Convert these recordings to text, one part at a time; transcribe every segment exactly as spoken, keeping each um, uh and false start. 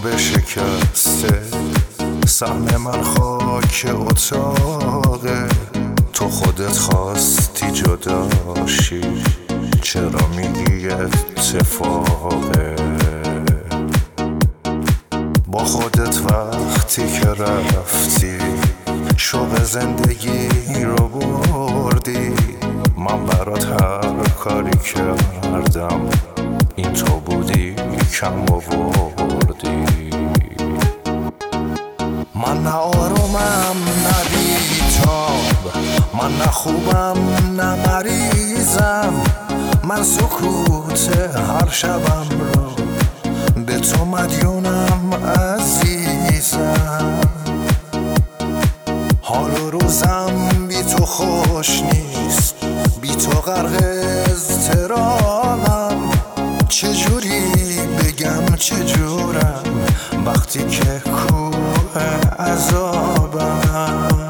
لب شکسته، سهم من خاک اتاقه. تو خودت خواستی جداشی، چرا میگی اتفاقه؟ با خودت وقتی که رفتی، شوق زندگی رو بردی. من برات هر کاری کردم، این تو بودی کم آوردی. من نه آرومم نه بیتاب، من نه خوبم نه مریضم. من سکوت هر شبم رو به تو مدیونم عزیزم. حال و روزم بی تو خوش نیست، بی تو غرق اضطرابم. چجوری بگم چجورم وقتی که کوه عذابم.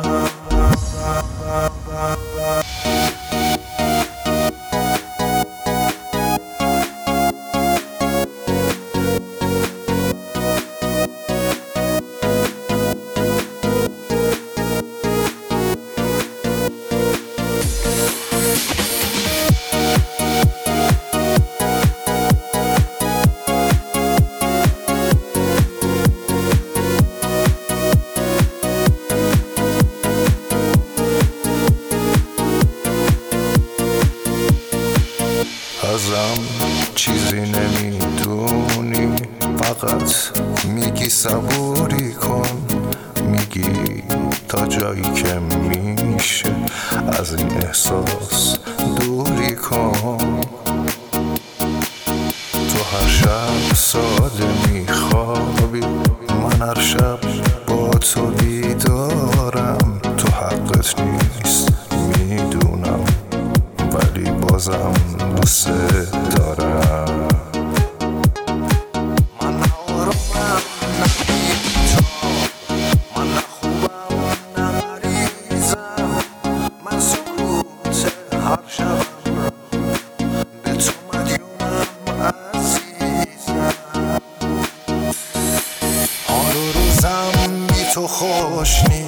ازم چیزی نمیدونی، فقط میگی صبوری کن. میگی تا جایی که میشه از این احساس دوری کن. تو هر شب ساده میخوابی، من هر شب با تو بیدارم. تو حقت نیست میدونم، ولی بازم دوست دارم. من نه آرومم نه بیتاب، من نه خوبم نه مریضم. من سکوت هر شبم را به تو مدیونم عزیزم. حال و روزم بی تو خوش نیست،